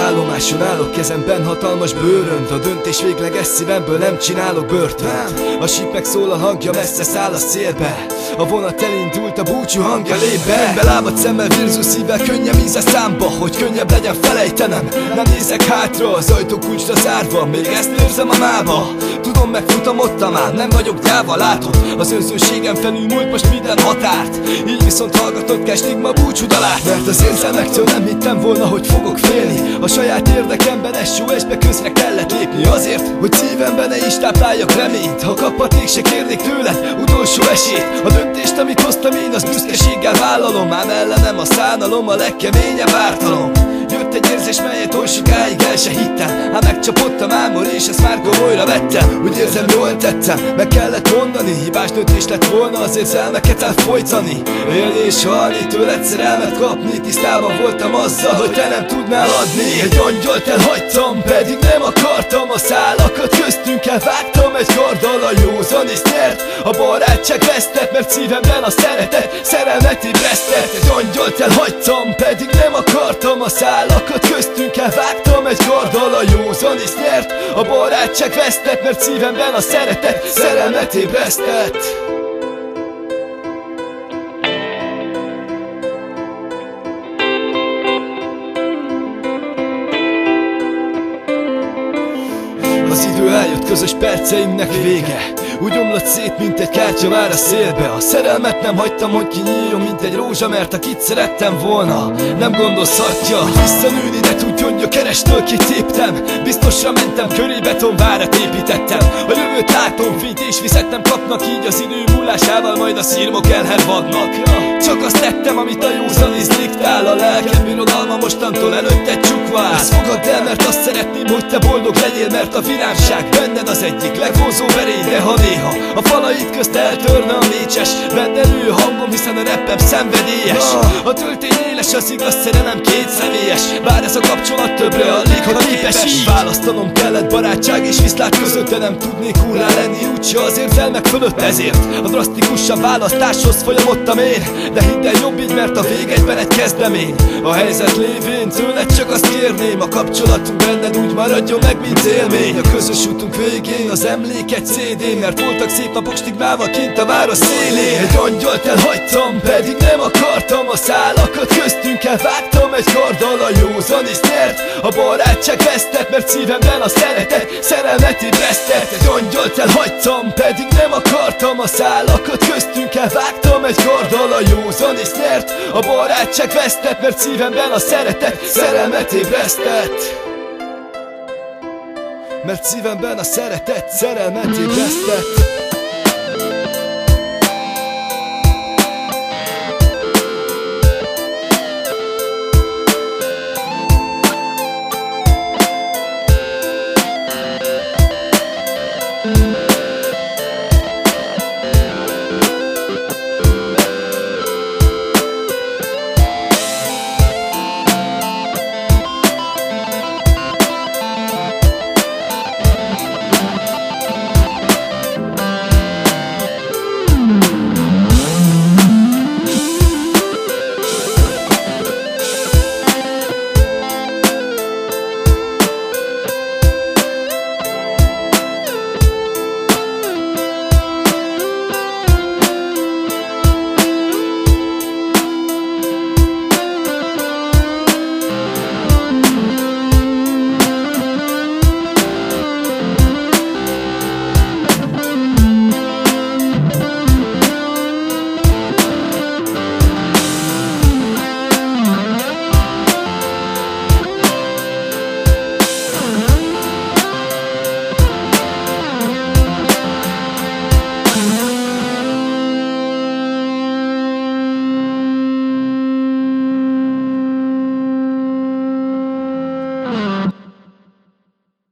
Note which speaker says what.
Speaker 1: Állomáson állok, kezemben hatalmas bőrönt. A döntés végleges, szívemből nem csinálok börtönt. A síp megszólal, hangja messze száll a szélbe. A vonat elindult, a búcsú hangja lép be. Önbe lábad szemmel, virzó szívvel, könnyebb íze számba, hogy könnyebb legyen felejtenem. Nem nézek hátra, az ajtó kulcsra zárva, még ezt érzem a mába. Tudom, megfutamodtam ám, nem vagyok gyáva, látod. Az önzőségem felül múlt most minden határt. Így viszont hallgatott kell stigma búcsúdalát. Mert az érzelmektől nem hittem volna, hogy fogok félni. A saját érdekemben SOS-be közre kellett lépni. Azért, hogy szívemben ne is tápláljak reményt. Ha kapaték se kérnék tőled utolsó esélyt. A döntést, amit hoztam én, az büszkeséggel vállalom. Ám ellenem a szánalom, a legkeményebb ártalom. Jött egy érzés, melyet oly sokáig el se hittem. Ám megcsapott a mámor, és ezt már komolyra vettem. Úgy érzem, jól tettem, meg kellett mondani. Hibás döntés lett volna az érzelmeket elfolytani. Élni és halni, tőled szerelmet kapni. Tisztában voltam azzal, hogy te nem tudnál adni. Egy angyolt elhagytam, pedig nem akartam. A szálakat köztünk elvágtam egy karddal. A józanész nyert, a barátság vesztett. Mert szívemben a szeretet, szerelmet ébresztett. Egy angyolt elhagytam, pedig nem akartam. A szálakat köztünk elvágtam egy karddal. A józanész nyert, a barátság vesztett. Mert szívemben a szeretet, szerelmet ébresztett. Az idő eljött, közös perceimnek vége. Úgy omlott szét, mint egy kártya már a szélbe. A szerelmet nem hagytam, hogy kinyíljon, mint egy rózsa. Mert akit szerettem volna, nem gondozhatja, hogy visszanőni, de tudjon, gyökerestől kitéptem. Biztosra mentem, köré betonvárat építettem. A jövőt látom, fényt és vizet nem kapnak. Így az idő múlásával majd a szirmok elhervadnak. Csak azt tettem, amit a józanész diktál. A lelkem birodalma mostantól előtt egy csukvár. Ezt fogadd el, mert azt szeretném, hogy te boldog legyél. Mert a virágság benned az egyik legvonzóbb erény. De ha néha a falait közt eltörne a mécses, vedd elő hangom, hiszen a rappem szenvedélyes. A töltény éles, az igaz szerelem kétszemélyes. Bár ez a kapcsolat többre alig, ha képes így. Választanom kellett barátság és viszlát között, de nem tudnék úrrá lenni, úgyse az érzelmek fölött. Ezért a drasztikusabb választáshoz folyamodtam én. De hidd el, jobb így, mert a vég egyben egy kezdemény. A helyzet lévén tőled csak azt kérném, a kapcsolatunk benned úgy maradjon meg, mint élmény. A közös utunk végén az emlék egy CD, mert voltak szép napok stigmával kint a város szélén. Egy angyolt elhagytam, pedig nem akartam. A szálakat köztünk elvágtam egy karddal. A józanész nyert, a barátság vesztett. Mert szívemben a szeretet, szerelmet ébresztett. Egy angyolt elhagytam, pedig nem akartam. A szálakat köztünk elvágtam egy karddal. A józanész nyert, a barátság vesztett. Mert szívemben a szeretet, szerelmet ébresztett. Mert szívemben a szeretet, szerelmet ébresztett.